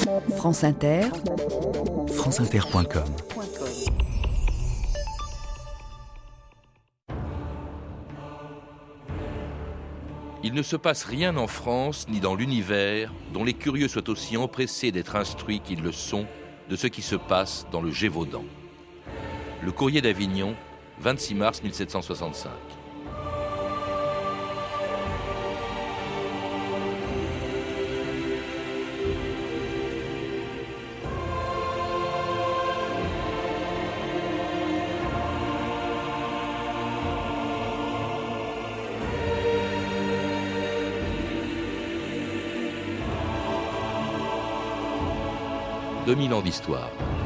France Inter, franceinter.com. Il ne se passe rien en France ni dans l'univers dont les curieux soient aussi empressés d'être instruits qu'ils le sont de ce qui se passe dans le Gévaudan. Le Courrier d'Avignon, 26 mars 1765. « 2000 ans d'histoire.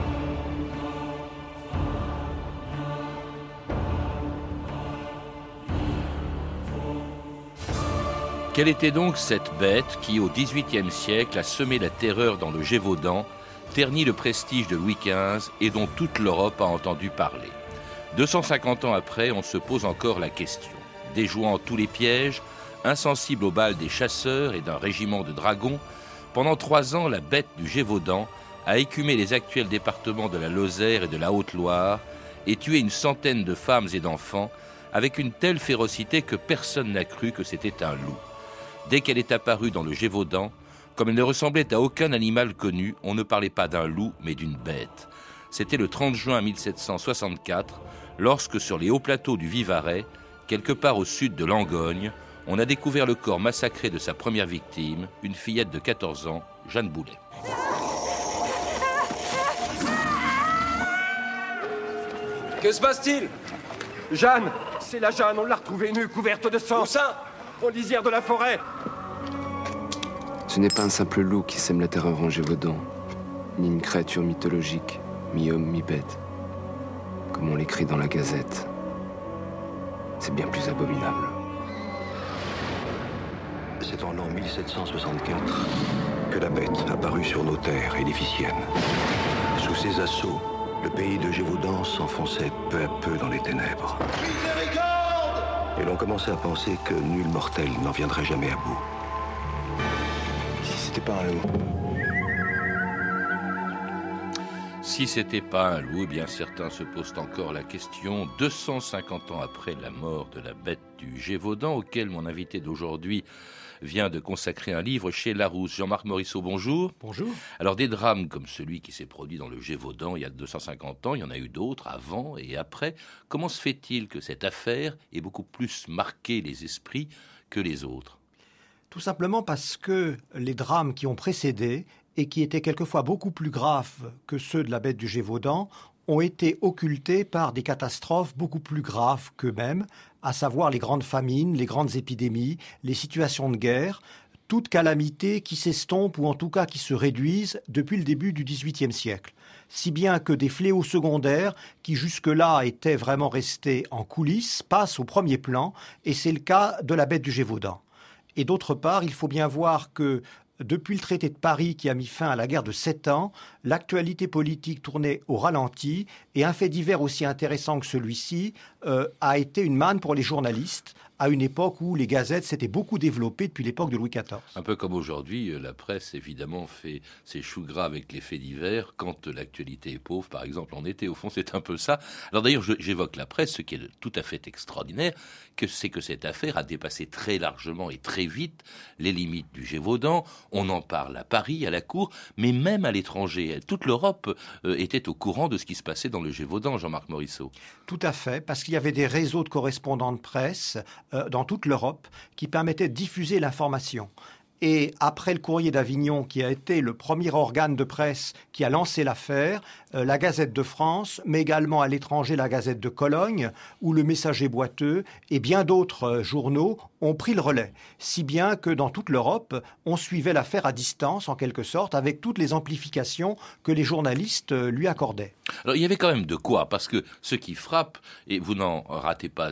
Quelle était donc cette bête qui, au XVIIIe siècle, a semé la terreur dans le Gévaudan, terni le prestige de Louis XV et dont toute l'Europe a entendu parler ? 250 ans après, on se pose encore la question. Déjouant tous les pièges, insensible aux balles des chasseurs et d'un régiment de dragons, pendant 3 ans, la bête du Gévaudan a écumé les actuels départements de la Lozère et de la Haute-Loire et tué une centaine de femmes et d'enfants avec une telle férocité que personne n'a cru que c'était un loup. Dès qu'elle est apparue dans le Gévaudan, comme elle ne ressemblait à aucun animal connu, on ne parlait pas d'un loup mais d'une bête. C'était le 30 juin 1764, lorsque sur les hauts plateaux du Vivarais, quelque part au sud de Langogne, on a découvert le corps massacré de sa première victime, une fillette de 14 ans, Jeanne Boulet. Que se passe-t-il ? Jeanne, c'est la Jeanne, on l'a retrouvée nue, couverte de sang. Où ça ? Aux lisières de la forêt. Ce n'est pas un simple loup qui sème la terreur en Gévaudan, ni une créature mythologique, mi-homme, mi-bête, comme on l'écrit dans la Gazette. C'est bien plus abominable. C'est en l'an 1764 que la bête apparut sur nos terres édificiennes. Sous ses assauts, le pays de Gévaudan s'enfonçait peu à peu dans les ténèbres. Et l'on commençait à penser que nul mortel n'en viendrait jamais à bout. Si c'était pas un loup. Si c'était pas un loup, eh bien certains se posent encore la question, 250 ans après la mort de la bête du Gévaudan, auquel mon invité d'aujourd'hui vient de consacrer un livre chez Larousse. Jean-Marc Morisseau, bonjour. Bonjour. Alors des drames comme celui qui s'est produit dans le Gévaudan il y a 250 ans, il y en a eu d'autres avant et après. Comment se fait-il que cette affaire ait beaucoup plus marqué les esprits que les autres ? Tout simplement parce que les drames qui ont précédé et qui étaient quelquefois beaucoup plus graves que ceux de la bête du Gévaudan ont été occultés par des catastrophes beaucoup plus graves qu'eux-mêmes, à savoir les grandes famines, les grandes épidémies, les situations de guerre, toute calamité qui s'estompe ou en tout cas qui se réduisent depuis le début du XVIIIe siècle. Si bien que des fléaux secondaires qui jusque-là étaient vraiment restés en coulisses passent au premier plan, et c'est le cas de la bête du Gévaudan. Et d'autre part, il faut bien voir que depuis le traité de Paris qui a mis fin à la guerre de 7 ans, l'actualité politique tournait au ralenti et un fait divers aussi intéressant que celui-ci a été une manne pour les journalistes à une époque où les gazettes s'étaient beaucoup développées depuis l'époque de Louis XIV. Un peu comme aujourd'hui, la presse évidemment fait ses choux gras avec les faits divers quand l'actualité est pauvre, par exemple en été. Au fond, c'est un peu ça. Alors d'ailleurs, j'évoque la presse, ce qui est tout à fait extraordinaire, c'est que cette affaire a dépassé très largement et très vite les limites du Gévaudan. On en parle à Paris, à la cour, mais même à l'étranger. Toute l'Europe était au courant de ce qui se passait dans le Gévaudan, Jean-Marc Morisseau. Tout à fait, parce qu'il y avait des réseaux de correspondants de presse dans toute l'Europe qui permettaient de diffuser l'information. Et après le Courrier d'Avignon, qui a été le premier organe de presse qui a lancé l'affaire, la Gazette de France, mais également à l'étranger la Gazette de Cologne, ou le Messager boiteux, et bien d'autres journaux ont pris le relais. Si bien que dans toute l'Europe, on suivait l'affaire à distance, en quelque sorte, avec toutes les amplifications que les journalistes lui accordaient. Alors il y avait quand même de quoi, parce que ce qui frappe, et vous n'en ratez pas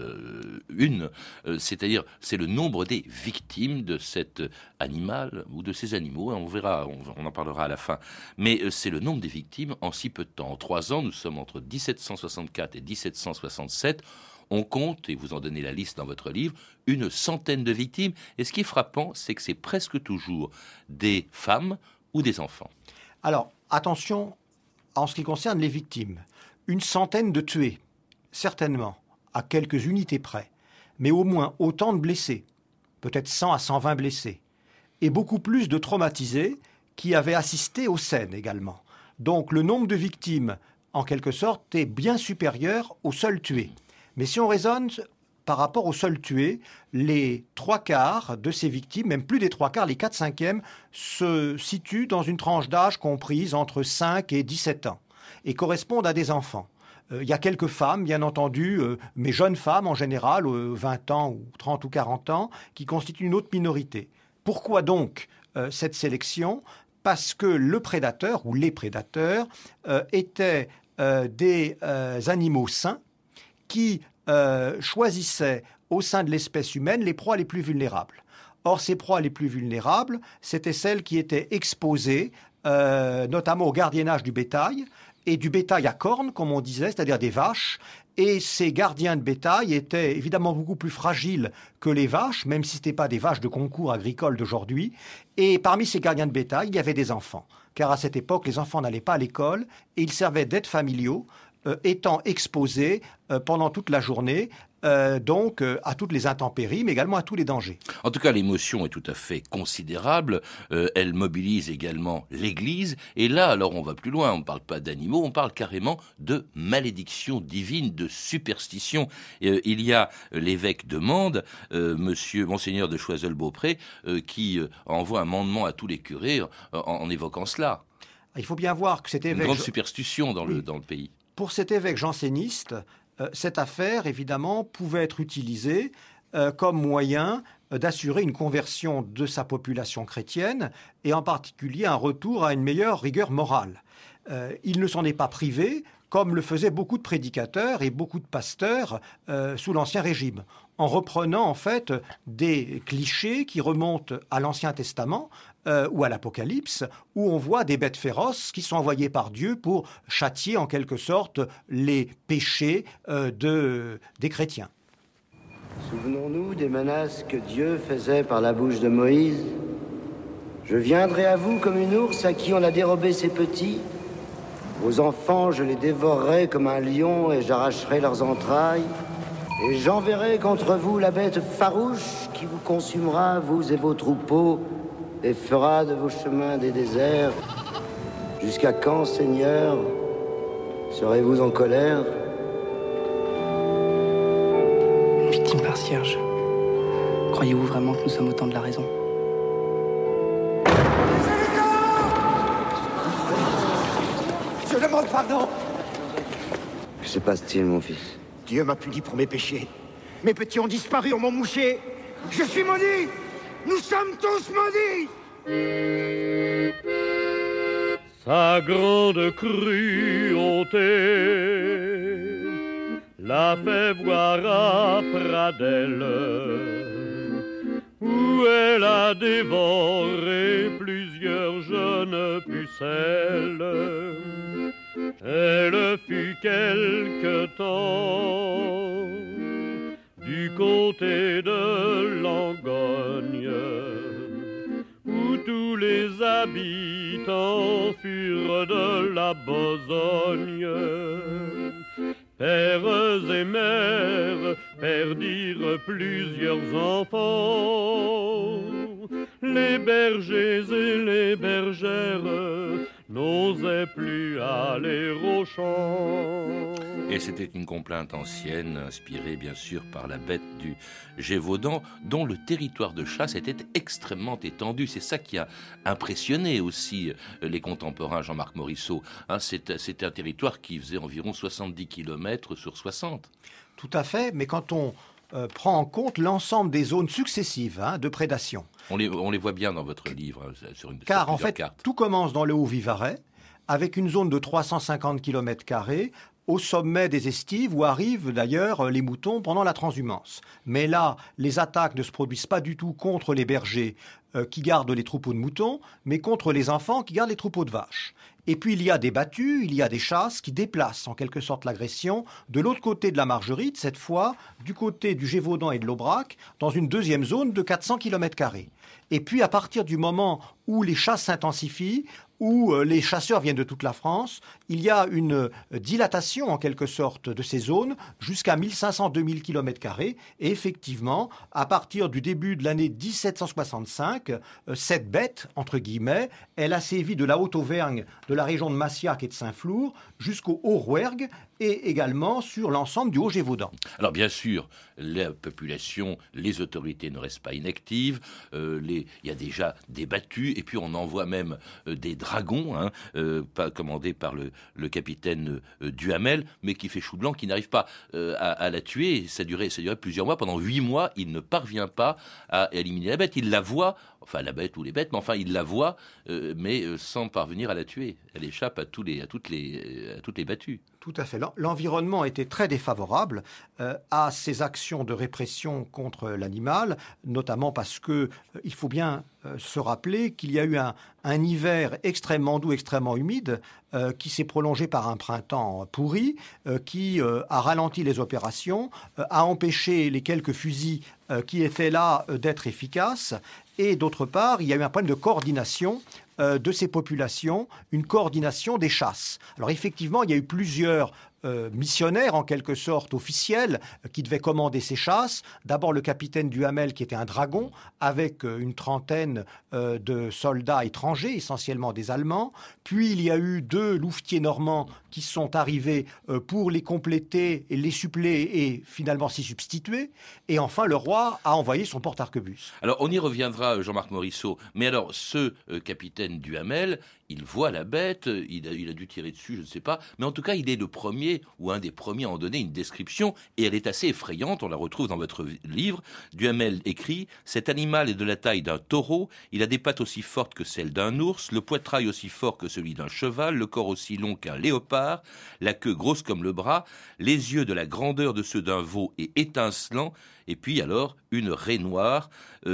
c'est-à-dire c'est le nombre des victimes de cet animal ou de ces animaux, on verra, on en parlera à la fin, mais c'est le nombre des victimes en si peu de temps. En 3 ans, nous sommes entre 1764 et 1767, on compte, et vous en donnez la liste dans votre livre, une centaine de victimes, et ce qui est frappant, c'est que c'est presque toujours des femmes, ou des enfants? Alors, attention en ce qui concerne les victimes. Une centaine de tués, certainement, à quelques unités près, mais au moins autant de blessés, peut-être 100 à 120 blessés, et beaucoup plus de traumatisés qui avaient assisté aux scènes également. Donc le nombre de victimes, en quelque sorte, est bien supérieur aux seuls tués. Mais si on raisonne par rapport aux seuls tués, les 3/4 de ces victimes, même plus des 3/4, les 4/5, se situent dans une tranche d'âge comprise entre 5 et 17 ans et correspondent à des enfants. Il y a quelques femmes, bien entendu, mais jeunes femmes en général, 20 ans ou 30 ou 40 ans, qui constituent une autre minorité. Pourquoi donc cette sélection ? Parce que le prédateur ou les prédateurs étaient des animaux sains qui choisissaient au sein de l'espèce humaine les proies les plus vulnérables. Or, ces proies les plus vulnérables, c'étaient celles qui étaient exposées notamment au gardiennage du bétail, et du bétail à cornes, comme on disait, c'est-à-dire des vaches. Et ces gardiens de bétail étaient évidemment beaucoup plus fragiles que les vaches, même si ce n'étaient pas des vaches de concours agricole d'aujourd'hui. Et parmi ces gardiens de bétail, il y avait des enfants. Car à cette époque, les enfants n'allaient pas à l'école et ils servaient d'aides familiaux, étant exposés pendant toute la journée, donc à toutes les intempéries, mais également à tous les dangers. En tout cas, l'émotion est tout à fait considérable. Elle mobilise également l'Église. Et là, alors, on va plus loin. On ne parle pas d'animaux, on parle carrément de malédiction divine, de superstition. Il y a l'évêque de Mende, Monseigneur de Choiseul-Beaupré, qui envoie un mandement à tous les curés en évoquant cela. Il faut bien voir que cet évêque... Une grande superstition dans le pays. Pour cet évêque janséniste, cette affaire, évidemment, pouvait être utilisée comme moyen d'assurer une conversion de sa population chrétienne et en particulier un retour à une meilleure rigueur morale. Il ne s'en est pas privé, comme le faisaient beaucoup de prédicateurs et beaucoup de pasteurs sous l'Ancien Régime, en reprenant en fait des clichés qui remontent à l'Ancien Testament ou à l'Apocalypse, où on voit des bêtes féroces qui sont envoyées par Dieu pour châtier en quelque sorte les péchés des chrétiens. Souvenons-nous des menaces que Dieu faisait par la bouche de Moïse. Je viendrai à vous comme une ours à qui on a dérobé ses petits. Vos enfants, je les dévorerai comme un lion et j'arracherai leurs entrailles. Et j'enverrai contre vous la bête farouche qui vous consumera, vous et vos troupeaux, et fera de vos chemins des déserts. Jusqu'à quand, Seigneur, serez-vous en colère ? Victime par cierge, croyez-vous vraiment que nous sommes au temps de la raison ? Je demande pardon. Que se passe-t-il, mon fils ? Dieu m'a puni pour mes péchés. Mes petits ont disparu, on m'a mouché. Je suis maudit. Nous sommes tous maudits. Sa grande cruauté l'a fait voir à Pradelle, où elle a dévoré plusieurs jeunes pucelles. Elle fut quelque temps du côté de Langogne, où tous les habitants furent de la besogne. Pères et mères perdirent plusieurs enfants. Les bergers et les bergères n'osaient plus aller au champ. Et c'était une complainte ancienne, inspirée bien sûr par la bête du Gévaudan, dont le territoire de chasse était extrêmement étendu. C'est ça qui a impressionné aussi les contemporains, Jean-Marc Morisseau. C'était un territoire qui faisait environ 70 km sur 60. Tout à fait, mais quand on prend en compte l'ensemble des zones successives de prédation. On les voit bien dans votre livre. Car en fait, tout commence dans le Haut-Vivarais, avec une zone de 350 km², au sommet des estives, où arrivent d'ailleurs les moutons pendant la transhumance. Mais là, les attaques ne se produisent pas du tout contre les bergers qui gardent les troupeaux de moutons, mais contre les enfants qui gardent les troupeaux de vaches. Et puis il y a des battues, il y a des chasses qui déplacent en quelque sorte l'agression de l'autre côté de la Margerite, cette fois du côté du Gévaudan et de l'Aubrac, dans une deuxième zone de 400 km². Et puis à partir du moment où les chasses s'intensifient, où les chasseurs viennent de toute la France, il y a une dilatation en quelque sorte de ces zones jusqu'à 1500-2000 km². Et effectivement, à partir du début de l'année 1765, cette bête, entre guillemets, elle a sévi de la Haute-Auvergne, de la région de Massiac et de Saint-Flour, jusqu'au Haut-Rouergue et également sur l'ensemble du Haut-Gévaudan. Alors bien sûr, la population, les autorités ne restent pas inactives, il y a déjà des battues, et puis on envoie même des dragons, commandés par le capitaine Duhamel, mais qui fait chou blanc, qui n'arrive pas à la tuer. Ça durait plusieurs mois. Pendant 8 mois, il ne parvient pas à éliminer la bête. Il la voit, enfin la bête ou les bêtes, mais enfin il la voit, mais sans parvenir à la tuer. Elle échappe à toutes les battues. Tout à fait. L'environnement était très défavorable à ces actions de répression contre l'animal, notamment parce que il faut bien se rappeler qu'il y a eu un hiver extrêmement doux, extrêmement humide, qui s'est prolongé par un printemps pourri, qui a ralenti les opérations, a empêché les quelques fusils qui étaient là d'être efficaces. Et d'autre part, il y a eu un problème de coordination de ces populations, une coordination des chasses. Alors effectivement, il y a eu plusieurs missionnaires, en quelque sorte, officiels, qui devaient commander ces chasses. D'abord le capitaine Duhamel, qui était un dragon, avec une trentaine de soldats étrangers, essentiellement des Allemands. Puis il y a eu 2 louvetiers normands qui sont arrivés pour les compléter et les suppléer et finalement s'y substituer. Et enfin, le roi a envoyé son porte-arquebus. Alors on y reviendra, Jean-Marc Morisseau, mais alors ce capitaine Duhamel, il voit la bête, il a dû tirer dessus, je ne sais pas, mais en tout cas il est le premier ou un des premiers à en donner une description, et elle est assez effrayante, on la retrouve dans votre livre. Duhamel écrit « Cet animal est de la taille d'un taureau, il a des pattes aussi fortes que celles d'un ours, le poitrail aussi fort que celui d'un cheval, le corps aussi long qu'un léopard, la queue grosse comme le bras, les yeux de la grandeur de ceux d'un veau et étincelants, et puis alors une raie noire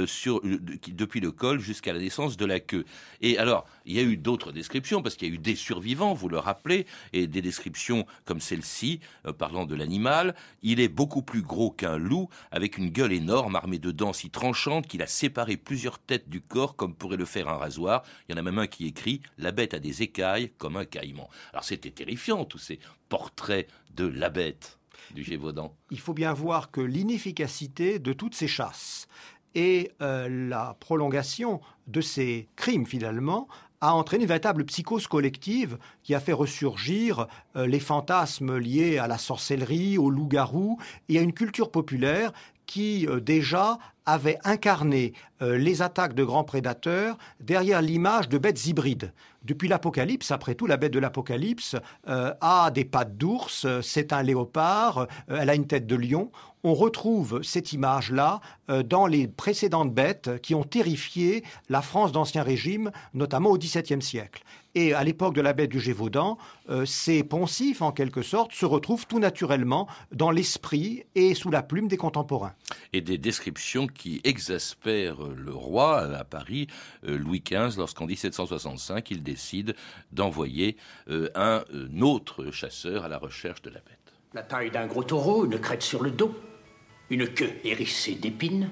depuis le col jusqu'à la naissance de la queue. » Et alors, il y a eu d'autres descriptions, parce qu'il y a eu des survivants, vous le rappelez, et des descriptions comme celle-ci, parlant de l'animal. Il est beaucoup plus gros qu'un loup, avec une gueule énorme, armée de dents si tranchantes qu'il a séparé plusieurs têtes du corps, comme pourrait le faire un rasoir. Il y en a même un qui écrit « La bête a des écailles comme un caïman ». Alors c'était terrifiant, tous ces portraits de la bête du Gévaudan. Il faut bien voir que l'inefficacité de toutes ces chasses et la prolongation de ces crimes, finalement, a entraîné une véritable psychose collective qui a fait ressurgir les fantasmes liés à la sorcellerie, au loup-garou, et à une culture populaire qui, déjà, avait incarné les attaques de grands prédateurs derrière l'image de bêtes hybrides. Depuis l'Apocalypse, après tout, la bête de l'Apocalypse a des pattes d'ours, c'est un léopard, elle a une tête de lion. On retrouve cette image-là dans les précédentes bêtes qui ont terrifié la France d'Ancien Régime, notamment au XVIIe siècle. Et à l'époque de la bête du Gévaudan, ces poncifs, en quelque sorte, se retrouvent tout naturellement dans l'esprit et sous la plume des contemporains. Et des descriptions qui exaspèrent le roi à Paris, Louis XV, lorsqu'en 1765, il décide d'envoyer un autre chasseur à la recherche de la bête. La taille d'un gros taureau, une crête sur le dos, une queue hérissée d'épines,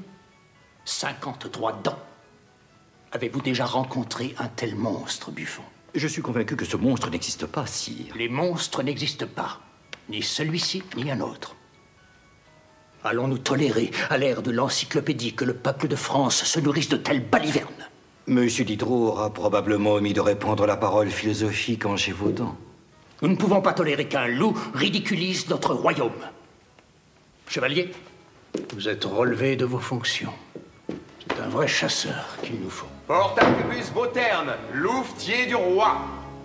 53 dents. Avez-vous déjà rencontré un tel monstre, Buffon? Je suis convaincu que ce monstre n'existe pas, sire. Les monstres n'existent pas. Ni celui-ci, ni un autre. Allons-nous tolérer, à l'ère de l'encyclopédie, que le peuple de France se nourrisse de telles balivernes? Monsieur Diderot aura probablement omis de répandre la parole philosophique en Gévaudan. Nous ne pouvons pas tolérer qu'un loup ridiculise notre royaume. Chevalier, vous êtes relevé de vos fonctions. C'est un vrai chasseur qu'il nous faut. Porte-arquebus Beauterne, louvetier du roi.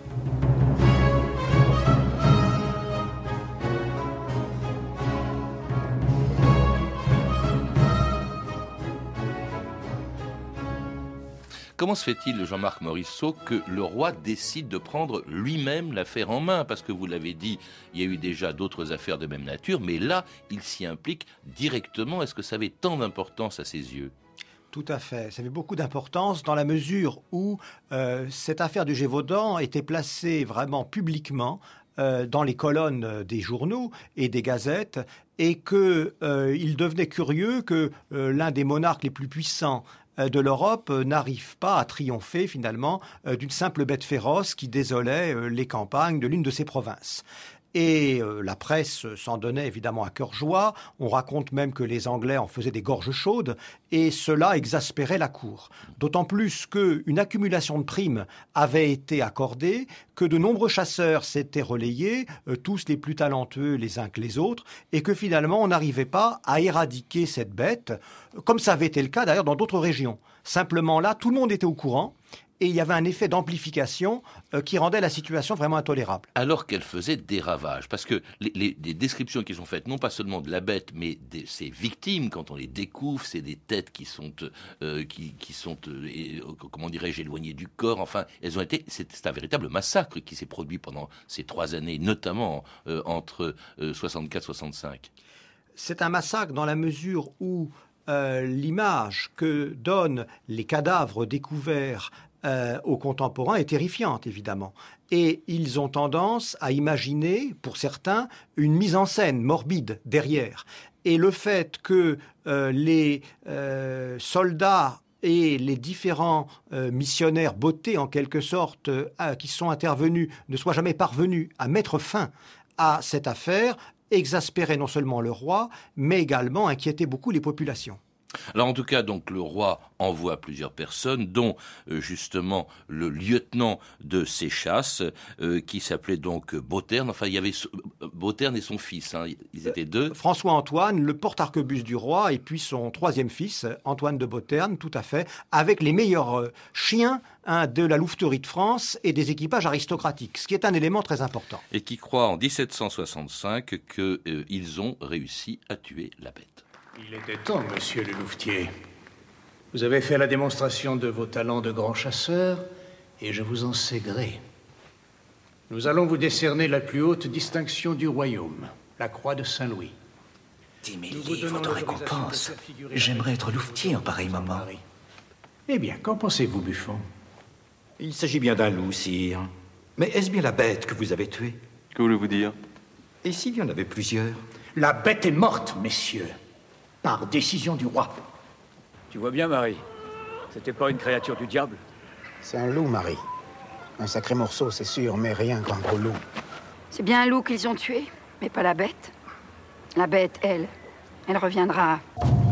Comment se fait-il, Jean-Marc Morisseau, que le roi décide de prendre lui-même l'affaire en main? Parce que vous l'avez dit, il y a eu déjà d'autres affaires de même nature, mais là, il s'y implique directement. Est-ce que ça avait tant d'importance à ses yeux? Tout à fait. Ça avait beaucoup d'importance dans la mesure où cette affaire du Gévaudan était placée vraiment publiquement dans les colonnes des journaux et des gazettes, et qu'il devenait curieux que l'un des monarques les plus puissants de l'Europe n'arrive pas à triompher finalement d'une simple bête féroce qui désolait les campagnes de l'une de ses provinces. Et la presse s'en donnait évidemment à cœur joie. On raconte même que les Anglais en faisaient des gorges chaudes, et cela exaspérait la cour. D'autant plus qu'une accumulation de primes avait été accordée, que de nombreux chasseurs s'étaient relayés, tous les plus talentueux les uns que les autres, et que finalement on n'arrivait pas à éradiquer cette bête, comme ça avait été le cas d'ailleurs dans d'autres régions. Simplement là, tout le monde était au courant, et il y avait un effet d'amplification qui rendait la situation vraiment intolérable. Alors qu'elle faisait des ravages, parce que les descriptions qui sont faites, non pas seulement de la bête, mais de ses victimes, quand on les découvre, c'est des têtes qui sont, comment dirais-je, éloignées du corps. Enfin, c'est un véritable massacre qui s'est produit pendant ces 3 années, notamment entre 64-65. C'est un massacre dans la mesure où l'image que donnent les cadavres découverts aux contemporains est terrifiante, évidemment. Et ils ont tendance à imaginer, pour certains, une mise en scène morbide derrière. Et le fait que les soldats et les différents missionnaires bottés, en quelque sorte, qui sont intervenus, ne soient jamais parvenus à mettre fin à cette affaire, exaspérait non seulement le roi, mais également inquiétait beaucoup les populations. Alors en tout cas, donc le roi envoie plusieurs personnes, dont justement le lieutenant de ces chasses, qui s'appelait donc Bauterne. Enfin, il y avait Bauterne et son fils, hein, ils étaient 2. François-Antoine, le porte-arquebuse du roi, et puis son 3e fils, Antoine de Bauterne, tout à fait, avec les meilleurs chiens de la louveterie de France et des équipages aristocratiques, ce qui est un élément très important. Et qui croient en 1765 qu'ils ont réussi à tuer la bête. Il était temps, monsieur le louvetier. Vous avez fait la démonstration de vos talents de grand chasseur, et je vous en sais gré. Nous allons vous décerner la plus haute distinction du royaume, la croix de Saint-Louis. 10 000 livres de récompense. J'aimerais être louvetier en pareil moment. Eh bien, qu'en pensez-vous, Buffon? Il s'agit bien d'un loup, sire. Mais est-ce bien la bête que vous avez tuée? Que voulez-vous dire? Et s'il y en avait plusieurs? La bête est morte, messieurs, par décision du roi. Tu vois bien, Marie, c'était pas une créature du diable? C'est un loup, Marie. Un sacré morceau, c'est sûr, mais rien qu'un gros loup. C'est bien un loup qu'ils ont tué, mais pas la bête. La bête, elle reviendra.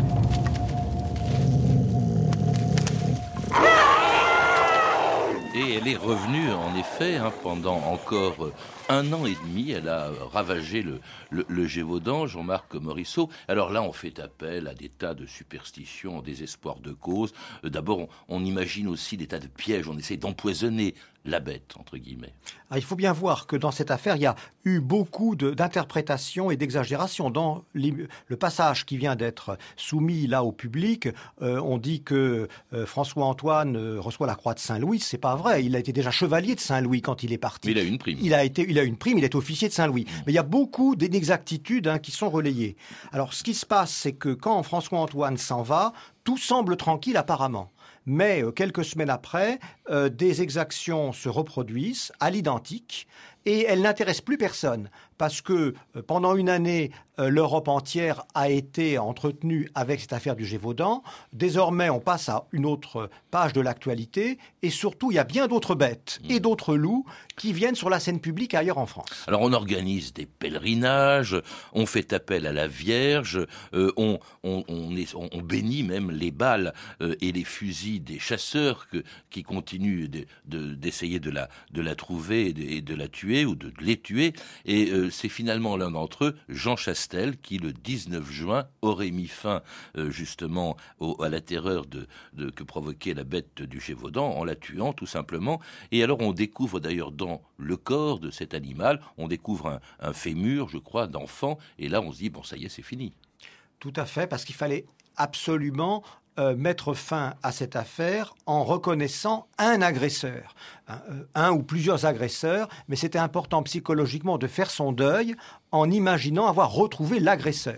Et elle est revenue, en effet, pendant encore 1 an et demi. Elle a ravagé le Gévaudan, Jean-Marc Morisseau. Alors là, on fait appel à des tas de superstitions, des espoirs de cause. D'abord, on imagine aussi des tas de pièges. On essaie d'empoisonner la bête, entre guillemets. Il faut bien voir que dans cette affaire, il y a eu beaucoup d'interprétations et d'exagérations. Dans le passage qui vient d'être soumis là au public, on dit que François-Antoine reçoit la croix de Saint-Louis. C'est pas vrai. Il a été déjà chevalier de Saint-Louis quand il est parti. Mais il a eu une prime. Il a une prime, il est officier de Saint-Louis. Mais il y a beaucoup d'inexactitudes qui sont relayées. Alors, ce qui se passe, c'est que quand François-Antoine s'en va, tout semble tranquille apparemment. Mais quelques semaines après, des exactions se reproduisent à l'identique et elles n'intéressent plus personne parce que pendant 1 année, l'Europe entière a été entretenue avec cette affaire du Gévaudan. Désormais, on passe à une autre page de l'actualité et surtout, il y a bien d'autres bêtes et d'autres loups qui viennent sur la scène publique ailleurs en France. Alors, on organise des pèlerinages, on fait appel à la Vierge, on bénit même les balles et les fusils des chasseurs qui continuent d'essayer de la trouver et de la tuer ou de les tuer. Et c'est finalement l'un d'entre eux, Jean Chastel, qui le 19 juin aurait mis fin justement à la terreur que provoquait la bête du Gévaudan en la tuant tout simplement. Et alors on découvre d'ailleurs dans le corps de cet animal, on découvre un fémur, je crois, d'enfant. Et là on se dit, bon ça y est, c'est fini. Tout à fait, parce qu'il fallait absolument mettre fin à cette affaire en reconnaissant un agresseur, un ou plusieurs agresseurs, mais c'était important psychologiquement de faire son deuil en imaginant avoir retrouvé l'agresseur.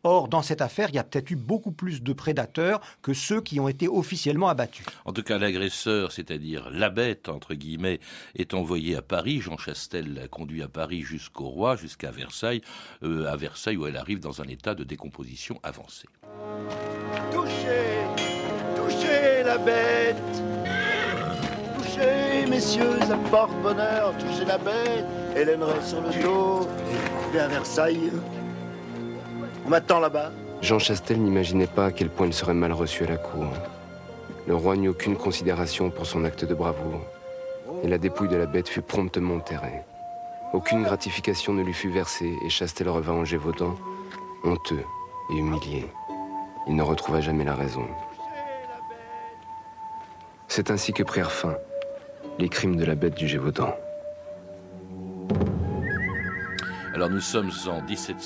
Or, dans cette affaire, il y a peut-être eu beaucoup plus de prédateurs que ceux qui ont été officiellement abattus. En tout cas, l'agresseur, c'est-à-dire la bête, entre guillemets, est envoyé à Paris. Jean Chastel l'a conduit à Paris jusqu'au roi, jusqu'à Versailles, où elle arrive dans un état de décomposition avancée. Touchez la bête. Touchez, messieurs, ça porte bonheur. Touchez la bête. Hélène reste sur le dos. Et à Versailles. On m'attend là-bas. Jean Chastel n'imaginait pas à quel point il serait mal reçu à la cour. Le roi n'eut aucune considération pour son acte de bravoure, et la dépouille de la bête fut promptement enterrée. Aucune gratification ne lui fut versée, et Chastel revint en Gévaudan, honteux et humilié. Il ne retrouva jamais la raison. C'est ainsi que prirent fin les crimes de la bête du Gévaudan. Alors nous sommes en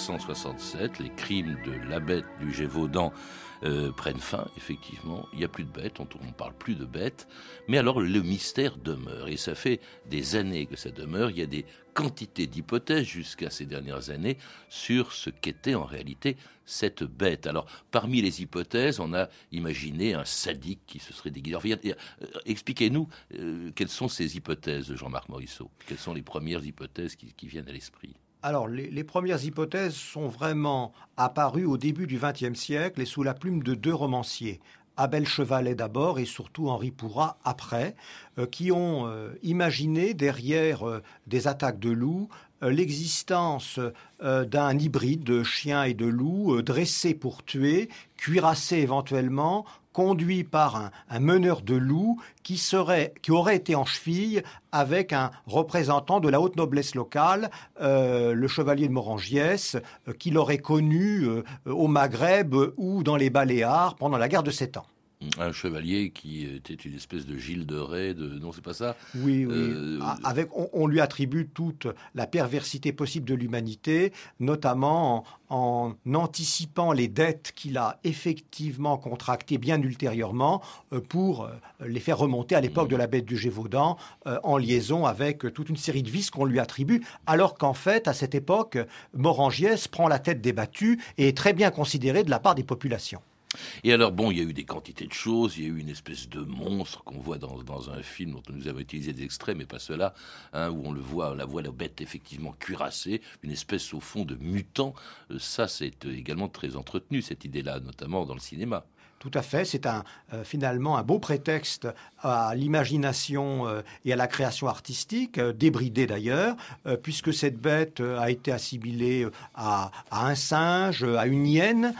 1767, les crimes de la bête du Gévaudan prennent fin, effectivement. Il n'y a plus de bêtes, on ne parle plus de bêtes. Mais alors le mystère demeure, et ça fait des années que ça demeure. Il y a des quantités d'hypothèses jusqu'à ces dernières années sur ce qu'était en réalité cette bête. Alors parmi les hypothèses, on a imaginé un sadique qui se serait déguisé. Expliquez-nous quelles sont ces hypothèses, Jean-Marc Morisseau. Quelles sont les premières hypothèses qui viennent à l'esprit ? Alors, les premières hypothèses sont vraiment apparues au début du XXe siècle et sous la plume de deux romanciers, Abel Chevalet d'abord et surtout Henri Pourrat après, qui ont imaginé derrière des attaques de loups l'existence d'un hybride de chien et de loup dressé pour tuer, cuirassé éventuellement, conduit par un meneur de loups qui aurait été en cheville avec un représentant de la haute noblesse locale, le chevalier de Morangiès, qui l'aurait connu au Maghreb ou dans les Baléares pendant la guerre de 7 ans. Un chevalier qui était une espèce de Gilles de Rais, non, c'est pas ça ? Oui. On lui attribue toute la perversité possible de l'humanité, notamment en anticipant les dettes qu'il a effectivement contractées bien ultérieurement pour les faire remonter à l'époque de la bête du Gévaudan, en liaison avec toute une série de vices qu'on lui attribue, alors qu'en fait, à cette époque, Morangiès prend la tête des battus et est très bien considéré de la part des populations. Et alors, il y a eu des quantités de choses, il y a eu une espèce de monstre qu'on voit dans un film dont nous avons utilisé des extraits, mais pas cela, où on la voit la bête effectivement cuirassée, une espèce au fond de mutant. Ça, c'est également très entretenu, cette idée-là, notamment dans le cinéma. Tout à fait, c'est finalement un beau prétexte à l'imagination et à la création artistique, débridée d'ailleurs, puisque cette bête a été assimilée à un singe, à une hyène,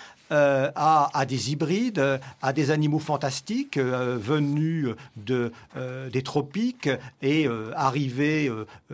à des hybrides, à des animaux fantastiques venus des tropiques et arrivés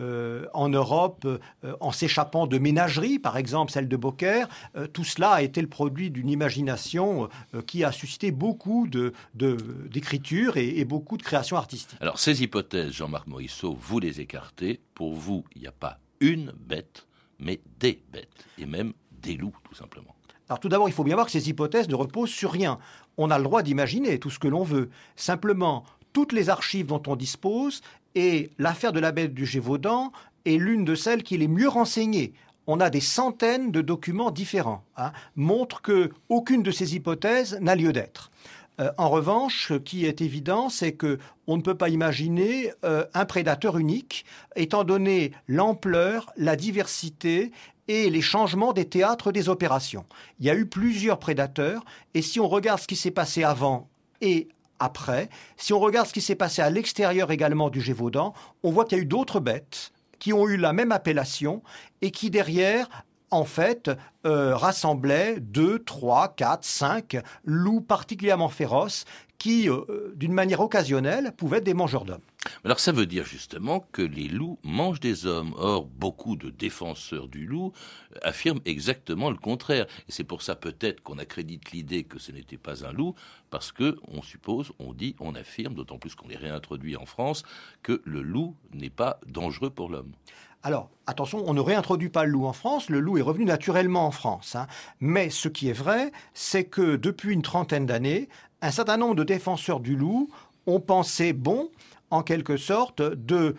en Europe en s'échappant de ménageries, par exemple celle de Beaucaire. Tout cela a été le produit d'une imagination qui a suscité beaucoup d'écriture et beaucoup de créations artistiques. Alors ces hypothèses, Jean-Marc Morisseau, vous les écartez. Pour vous, il n'y a pas une bête, mais des bêtes, et même des loups, tout simplement. Alors tout d'abord, il faut bien voir que ces hypothèses ne reposent sur rien. On a le droit d'imaginer tout ce que l'on veut. Simplement, toutes les archives dont on dispose, et l'affaire de la bête du Gévaudan est l'une de celles qui est les mieux renseignées. On a des centaines de documents différents, montrent qu'aucune de ces hypothèses n'a lieu d'être. En revanche, ce qui est évident, c'est qu'on ne peut pas imaginer un prédateur unique, étant donné l'ampleur, la diversité et les changements des théâtres des opérations. Il y a eu plusieurs prédateurs, et si on regarde ce qui s'est passé avant et après, si on regarde ce qui s'est passé à l'extérieur également du Gévaudan, on voit qu'il y a eu d'autres bêtes qui ont eu la même appellation et qui derrière, en fait, rassemblaient 2, 3, 4, 5 loups particulièrement féroces qui, d'une manière occasionnelle, pouvaient être des mangeurs d'hommes. Alors ça veut dire justement que les loups mangent des hommes. Or, beaucoup de défenseurs du loup affirment exactement le contraire. Et c'est pour ça peut-être qu'on accrédite l'idée que ce n'était pas un loup, parce qu'on suppose, on dit, on affirme, d'autant plus qu'on les réintroduit en France, que le loup n'est pas dangereux pour l'homme. Alors, attention, on ne réintroduit pas le loup en France, le loup est revenu naturellement en France. Mais ce qui est vrai, c'est que depuis une trentaine d'années, un certain nombre de défenseurs du loup ont pensé bon, en quelque sorte, de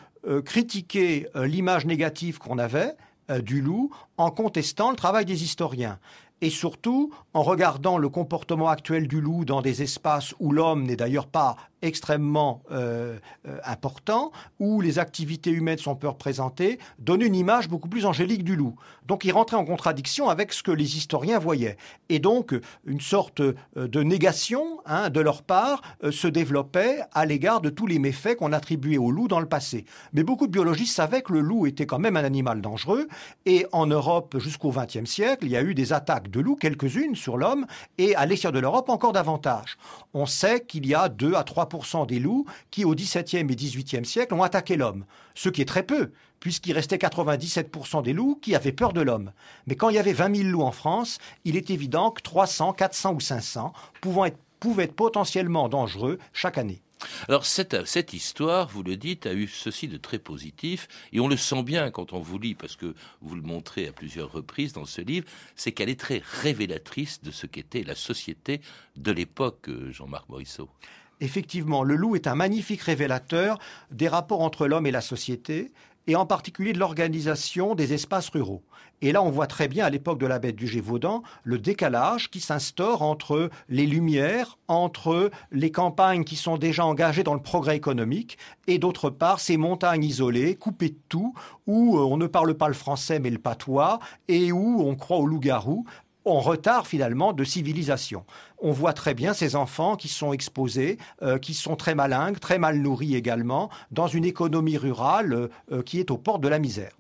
critiquer l'image négative qu'on avait du loup en contestant le travail des historiens. et surtout en regardant le comportement actuel du loup dans des espaces où l'homme n'est d'ailleurs pas extrêmement important, où les activités humaines sont peu représentées, donne une image beaucoup plus angélique du loup. Donc il rentrait en contradiction avec ce que les historiens voyaient. Et donc une sorte de négation de leur part se développait à l'égard de tous les méfaits qu'on attribuait au loup dans le passé. Mais beaucoup de biologistes savaient que le loup était quand même un animal dangereux, et en Europe jusqu'au XXe siècle, il y a eu des attaques de loups, quelques-unes sur l'homme, et à l'extérieur de l'Europe encore davantage. On sait qu'il y a 2 à 3% des loups qui, au XVIIe et XVIIIe siècle, ont attaqué l'homme. Ce qui est très peu, puisqu'il restait 97% des loups qui avaient peur de l'homme. Mais quand il y avait 20 000 loups en France, il est évident que 300, 400 ou 500 pouvaient être potentiellement dangereux chaque année. Alors cette histoire, vous le dites, a eu ceci de très positif, et on le sent bien quand on vous lit, parce que vous le montrez à plusieurs reprises dans ce livre, c'est qu'elle est très révélatrice de ce qu'était la société de l'époque, Jean-Marc Morisseau. Effectivement, le loup est un magnifique révélateur des rapports entre l'homme et la société, et en particulier de l'organisation des espaces ruraux. Et là, on voit très bien, à l'époque de la bête du Gévaudan, le décalage qui s'instaure entre les lumières, entre les campagnes qui sont déjà engagées dans le progrès économique, et d'autre part, ces montagnes isolées, coupées de tout, où on ne parle pas le français mais le patois, et où on croit au loup-garou, en retard finalement de civilisation. On voit très bien ces enfants qui sont exposés, qui sont très malingres, très mal nourris également, dans une économie rurale qui est aux portes de la misère.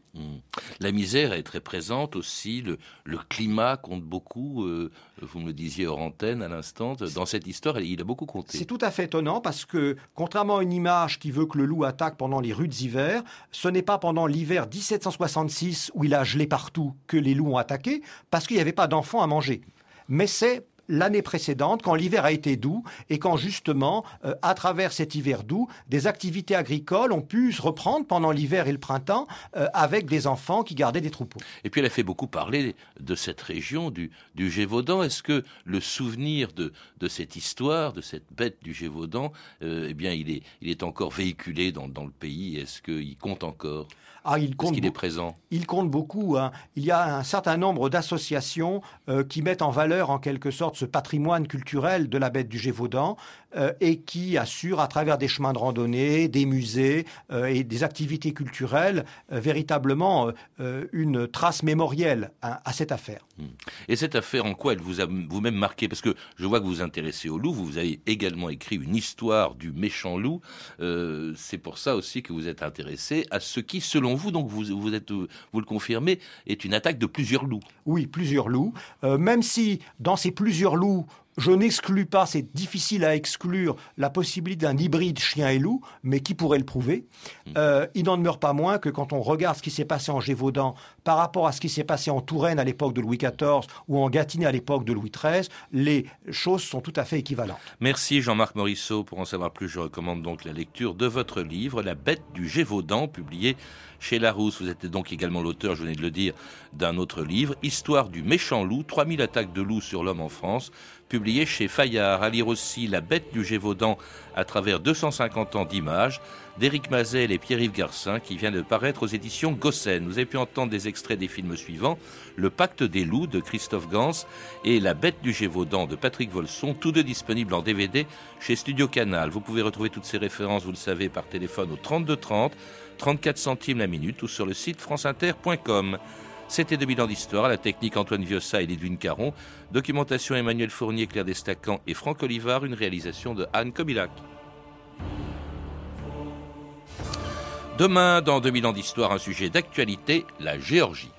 La misère est très présente aussi, le climat compte beaucoup, vous me le disiez hors antenne à l'instant, dans cette histoire, il a beaucoup compté. C'est tout à fait étonnant parce que, contrairement à une image qui veut que le loup attaque pendant les rudes hivers, ce n'est pas pendant l'hiver 1766 où il a gelé partout que les loups ont attaqué, parce qu'il n'y avait pas d'enfants à manger. Mais c'est l'année précédente, quand l'hiver a été doux et quand justement, à travers cet hiver doux, des activités agricoles ont pu se reprendre pendant l'hiver et le printemps avec des enfants qui gardaient des troupeaux. Et puis elle a fait beaucoup parler de cette région du Gévaudan. Est-ce que le souvenir de cette histoire, de cette bête du Gévaudan, eh bien, il est encore véhiculé dans le pays? Est-ce qu'il compte encore? Est-ce qu'il est présent? Il compte beaucoup. Il y a un certain nombre d'associations qui mettent en valeur en quelque sorte ce patrimoine culturel de la bête du Gévaudan et qui assurent à travers des chemins de randonnée, des musées et des activités culturelles véritablement une trace mémorielle à cette affaire. Et cette affaire, en quoi elle vous a vous-même marqué? Parce que je vois que vous vous intéressez au loup, vous avez également écrit une histoire du méchant loup. C'est pour ça aussi que vous êtes intéressé à ce qui, selon vous, donc vous le confirmez, est une attaque de plusieurs loups. Oui, plusieurs loups. Même si dans ces plusieurs loups, je n'exclus pas, c'est difficile à exclure, la possibilité d'un hybride chien et loup, mais qui pourrait le prouver? Il n'en demeure pas moins que quand on regarde ce qui s'est passé en Gévaudan par rapport à ce qui s'est passé en Touraine à l'époque de Louis XIV ou en Gâtinais à l'époque de Louis XIII, les choses sont tout à fait équivalentes. Merci Jean-Marc Morisseau. Pour en savoir plus, je recommande donc la lecture de votre livre, La bête du Gévaudan, publié chez Larousse. Vous êtes donc également l'auteur, je venais de le dire, d'un autre livre, Histoire du méchant loup, 3000 attaques de loups sur l'homme en France, publié chez Fayard. À lire aussi La bête du Gévaudan à travers 250 ans d'images, d'Éric Mazel et Pierre-Yves Garcin, qui vient de paraître aux éditions Gossen. Vous avez pu entendre des extraits des films suivants, Le Pacte des loups de Christophe Gans et La bête du Gévaudan de Patrick Volson, tous deux disponibles en DVD chez Studio Canal. Vous pouvez retrouver toutes ces références, vous le savez, par téléphone au 32 30, 34 centimes la minute ou sur le site franceinter.com. C'était 2000 ans d'histoire, à la technique Antoine Viossa et Lidwine Caron, documentation Emmanuel Fournier, Claire Destacan et Franck Olivard, une réalisation de Anne Kobilac. Demain, dans 2000 ans d'histoire, un sujet d'actualité, la Géorgie.